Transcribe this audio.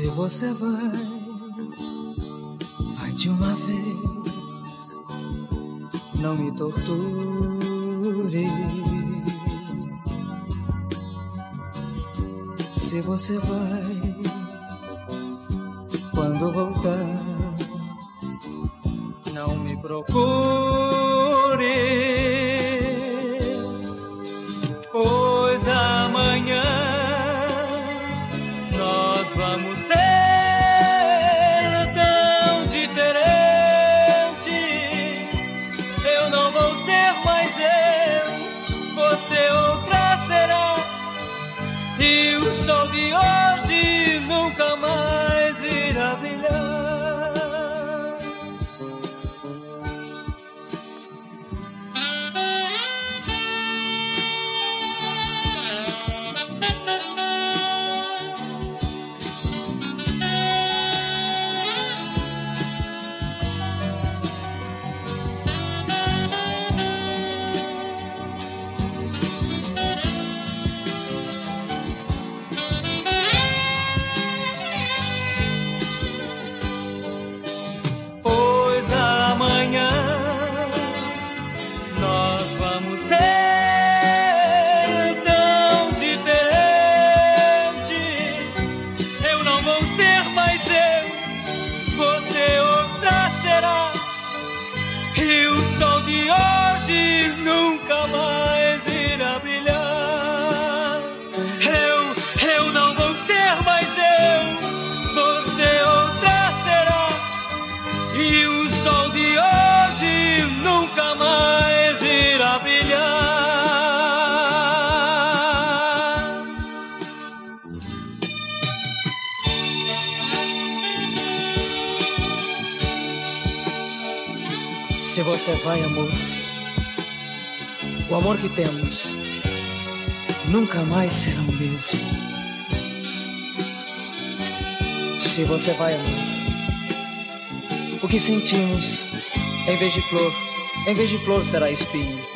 Se você vai de uma vez, não me torture. Se você vai, quando voltar, não me procure, pois amanhã nós vamos ser tão diferentes. Eu não vou ser mais eu, você outra será, e o sol de hoje nunca mais irá brilhar. Nós vamos ser tão diferentes. Eu não vou ser mais eu, você outra será, e o sol de hoje nunca mais irá brilhar. Eu não vou ser mais eu, você outra será, e o sol de hoje nunca mais irá brilhar. Se você vai, amor, o amor que temos nunca mais será o mesmo. Se você vai, amor, o que sentimos, em vez de flor será espinho.